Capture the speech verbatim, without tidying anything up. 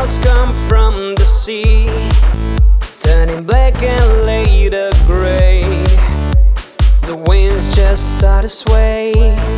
clouds come from the sea, turning black and later gray. The winds just start to sway.